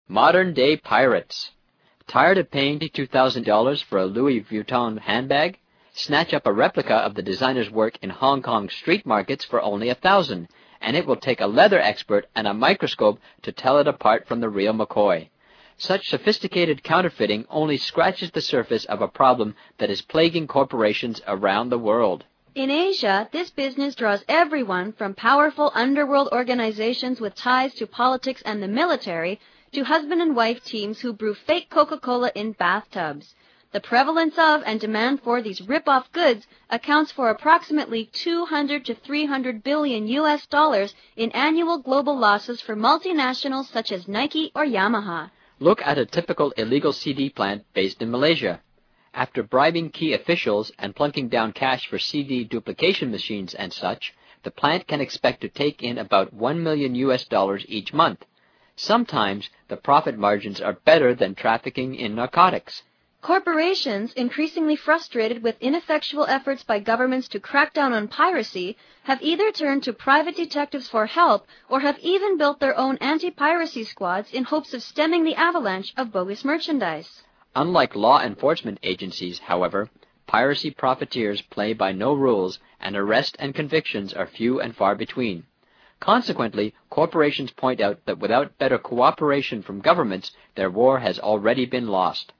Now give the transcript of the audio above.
Modern-day pirates. Tired of paying $2,000 for a Louis Vuitton handbag? Snatch up a replica of the designer's work in Hong Kong street markets for only $1,000, and it will take a leather expert and a microscope to tell it apart from the real McCoy. Such sophisticated counterfeiting only scratches the surface of a problem that is plaguing corporations around the world. In Asia, this business draws everyone from powerful underworld organizations with ties to politics and the military to husband and wife teams who brew fake Coca-Cola in bathtubs. The prevalence of and demand for these rip-off goods accounts for approximately 200 to 300 billion US dollars in annual global losses for multinationals such as Nike or Yamaha. Look at a typical illegal CD plant based in Malaysia. After bribing key officials and plunking down cash for CD duplication machines and such, the plant can expect to take in about $1 million US dollars each month. Sometimes the profit margins are better than trafficking in narcotics. Corporations, increasingly frustrated with ineffectual efforts by governments to crack down on piracy, have either turned to private detectives for help or have even built their own anti-piracy squads in hopes of stemming the avalanche of bogus merchandise. Unlike law enforcement agencies, however, piracy profiteers play by no rules, and arrest and convictions are few and far between. Consequently, corporations point out that without better cooperation from governments, their war has already been lost.